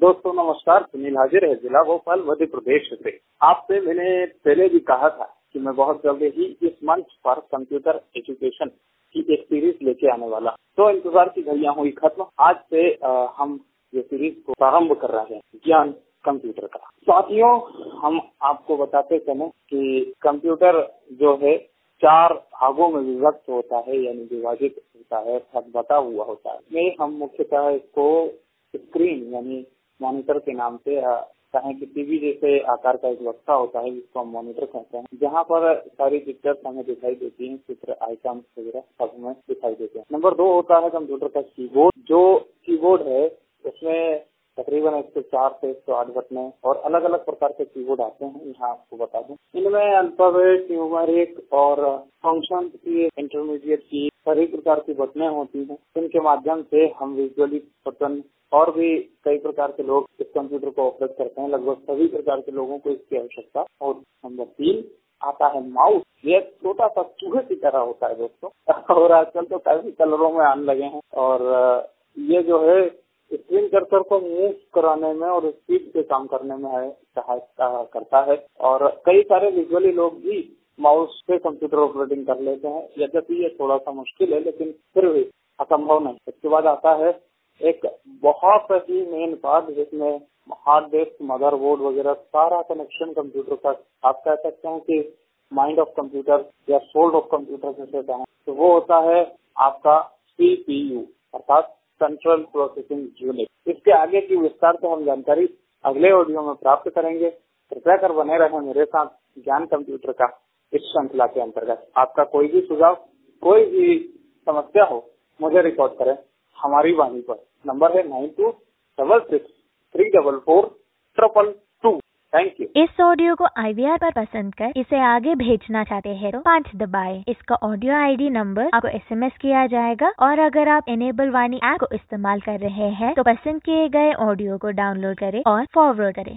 दोस्तों नमस्कार, सुनील हाजिर है जिला भोपाल मध्य प्रदेश से। आपसे मैंने पहले भी कहा था कि मैं बहुत जल्द ही इस मंच पर कंप्यूटर एजुकेशन की एक सीरीज लेके आने वाला। तो इंतजार की घड़ियां हुई खत्म। आज से हम ये सीरीज को प्रारंभ कर रहे हैं, ज्ञान कंप्यूटर का। साथियों, हम आपको बताते चले कि कंप्यूटर जो है 4 भागों में विभक्त होता है, यानी विभाजित होता है, बटा हुआ होता है। में हम मुख्यतः इसको स्क्रीन यानी मॉनिटर के नाम से चाहे कि टीवी जैसे आकार का एक बक्सा होता है जिसको हम मॉनिटर कहते हैं, जहाँ पर सारी पिक्चर्स हमें दिखाई देती हैं, चित्र, आइकन वगैरह सब हमें दिखाई देते हैं। नंबर 2 होता है कंप्यूटर का कीबोर्ड। जो कीबोर्ड है उसमें तकरीबन 104 से 108 बटन और अलग अलग प्रकार के कीबोर्ड आते हैं। यहाँ आपको बता दूं, इनमें अल्फाबेट, न्यूमेरिक और फंक्शन की, इंटरमीडिएट की सभी प्रकार की बटनें होती हैं। इनके माध्यम से हम विजुअली बटन और भी कई प्रकार के लोग इस कंप्यूटर को ऑपरेट करते हैं। लगभग सभी प्रकार के लोगों को इसकी आवश्यकता। और नंबर 3 आता है माउस। ये छोटा सा चूहे की तरह होता है दोस्तों, और आजकल तो काफी कलरों में आने लगे हैं। और ये जो है स्क्रीन कर्सर को मूव कराने में और स्पीड से काम करने में सहायता करता है। और कई सारे विजुअली लोग भी माउस से कंप्यूटर ऑपरेटिंग कर लेते हैं। यद्यपि ये थोड़ा सा मुश्किल है, लेकिन फिर भी असंभव नहीं। इसके बाद आता है एक बहुत ही मेन पार्ट, जिसमें हार्ड डिस्क, मदरबोर्ड वगैरह सारा कनेक्शन कंप्यूटर का, आप कह सकते हैं कि माइंड ऑफ कंप्यूटर या सोल ऑफ कंप्यूटर जैसे कहें, तो वो होता है आपका CPU अर्थात सेंट्रल प्रोसेसिंग यूनिट। इसके आगे की विस्तार से हम जानकारी अगले ऑडियो में प्राप्त करेंगे। कृपया कर बने रहें मेरे साथ ज्ञान कंप्यूटर का इस श्रृंखला के अंतर्गत। आपका कोई भी सुझाव, कोई भी समस्या हो, मुझे रिकॉर्ड करें हमारी वाणी पर। नंबर है 9266344222। Thank you. इस ऑडियो को IVR पर पसंद कर इसे आगे भेजना चाहते हैं तो 5 दबाएं। इसका ऑडियो ID नंबर आपको SMS किया जाएगा। और अगर आप इनेबल वाणी ऐप को इस्तेमाल कर रहे हैं तो पसंद किए गए ऑडियो को डाउनलोड करें और फॉरवर्ड करें।